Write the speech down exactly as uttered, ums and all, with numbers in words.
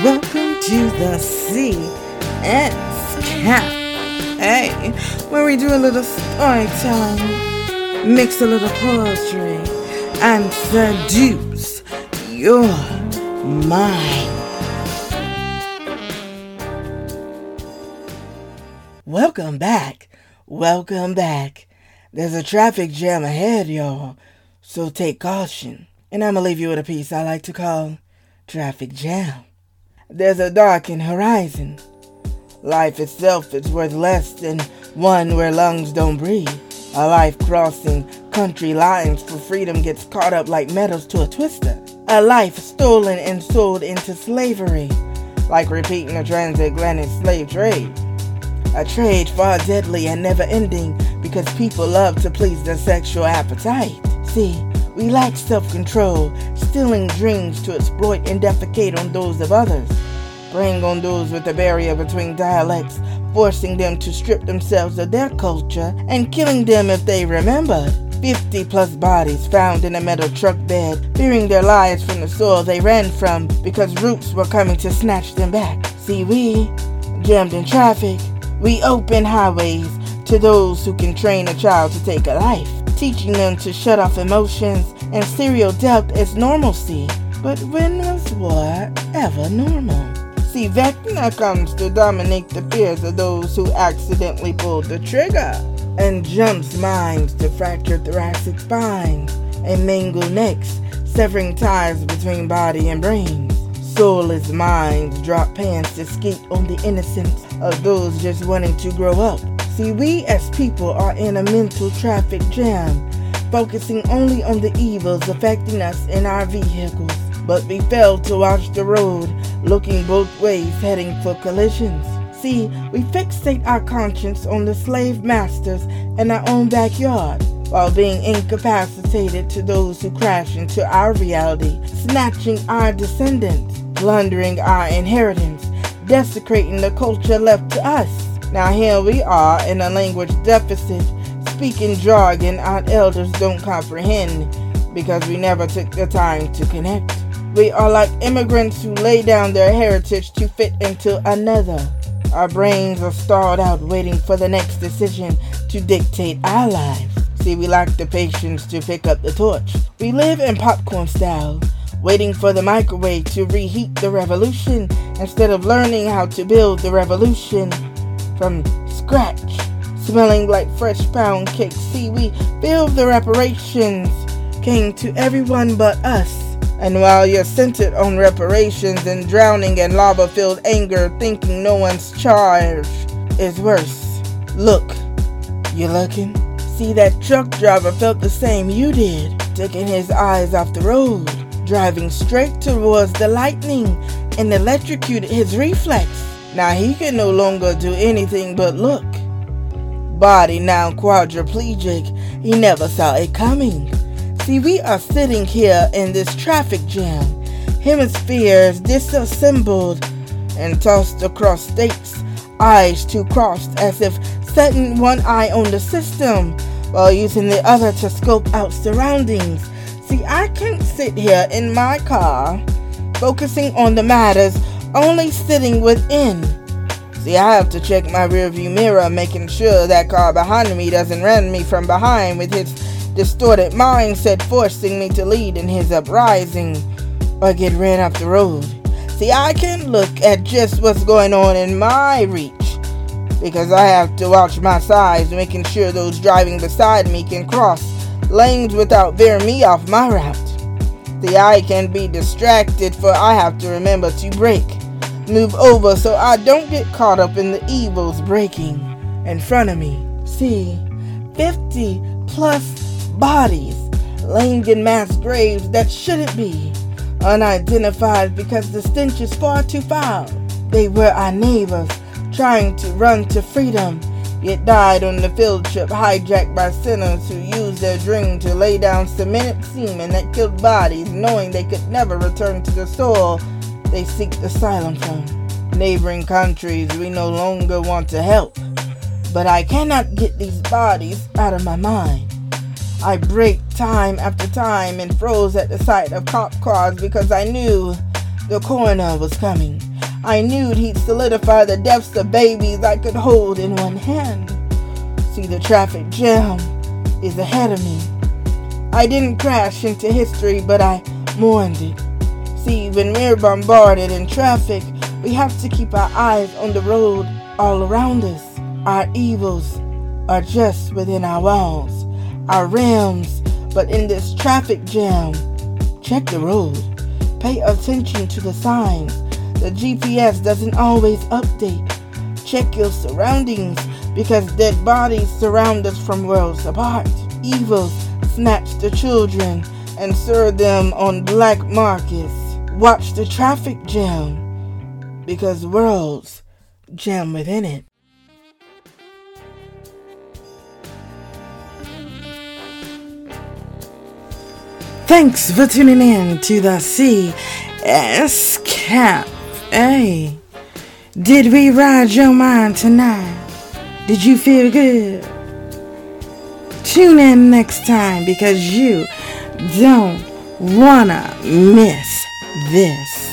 Welcome to the C S Camp. Hey, where we do a little storytelling, mix a little poetry, and seduce your mind. Welcome back. Welcome back. There's a traffic jam ahead, y'all, so take caution. And I'm going to leave you with a piece I like to call Traffic Jam. There's a darkened horizon. Life itself is worth less than one where lungs don't breathe. A life crossing country lines for freedom gets caught up like metals to a twister. A life stolen and sold into slavery, like repeating a transatlantic slave trade. A trade far deadly and never ending because people love to please their sexual appetite. See, we lack self-control, stealing dreams to exploit and defecate on those of others. Preying on those with a barrier between dialects, forcing them to strip themselves of their culture and killing them if they remember. fifty plus bodies found in a metal truck bed, fearing their lives from the soil they ran from because roots were coming to snatch them back. See, we, jammed in traffic, we open highways to those who can train a child to take a life, teaching them to shut off emotions and serial death as normalcy. But when was war ever normal? See, Vecna comes to dominate the fears of those who accidentally pulled the trigger, and jumps minds to fracture thoracic spines and mangle necks, severing ties between body and brains. Soulless minds drop pants to skate on the innocence of those just wanting to grow up. See, we as people are in a mental traffic jam, focusing only on the evils affecting us in our vehicles. But we fail to watch the road, looking both ways, heading for collisions. See, we fixate our conscience on the slave masters in our own backyard, while being incapacitated to those who crash into our reality, snatching our descendants, plundering our inheritance, desecrating the culture left to us. Now here we are in a language deficit, speaking jargon our elders don't comprehend because we never took the time to connect. We are like immigrants who lay down their heritage to fit into another. Our brains are stalled out waiting for the next decision to dictate our lives. See, we lack the patience to pick up the torch. We live in popcorn style, waiting for the microwave to reheat the revolution instead of learning how to build the revolution from scratch, smelling like fresh pound cake. See, we feel the reparations came to everyone but us. And while you're centered on reparations and drowning in lava-filled anger, thinking no one's charge is worse. Look, you looking? See, that truck driver felt the same you did, taking his eyes off the road, driving straight towards the lightning, and electrocuted his reflex. Now he can no longer do anything but look. Body now quadriplegic, he never saw it coming. See, we are sitting here in this traffic jam, hemispheres disassembled and tossed across states, eyes two crossed as if setting one eye on the system while using the other to scope out surroundings. See, I can't sit here in my car, focusing on the matters, only sitting within. See, I have to check my rearview mirror, making sure that car behind me doesn't run me from behind with his distorted mindset, forcing me to lead in his uprising or get ran off the road. See, I can't look at just what's going on in my reach because I have to watch my sides, making sure those driving beside me can cross lanes without veering me off my route. See, I can be distracted, for I have to remember to brake, move over so I don't get caught up in the evils breaking in front of me. See, fifty plus bodies laying in mass graves that shouldn't be, unidentified because the stench is far too foul. They were our neighbors, trying to run to freedom, yet died on the field trip, hijacked by sinners who used their dream to lay down cemented semen that killed bodies, knowing they could never return to the soil they seek asylum from. Neighboring countries we no longer want to help, but I cannot get these bodies out of my mind. I braked time after time and froze at the sight of cop cars because I knew the coroner was coming. I knew he'd solidify the deaths of babies I could hold in one hand. See, the traffic jam is ahead of me. I didn't crash into history, but I mourned it. See, when we're bombarded in traffic, we have to keep our eyes on the road all around us. Our evils are just within our walls, our realms, but in this traffic jam, check the road. Pay attention to the signs. The G P S doesn't always update. Check your surroundings, because dead bodies surround us from worlds apart. Evils snatch the children and serve them on black markets. Watch the traffic jam, because worlds jam within it. Thanks for tuning in to the C S Cafe. Did we ride your mind tonight? Did you feel good? Tune in next time, because you don't wanna miss this.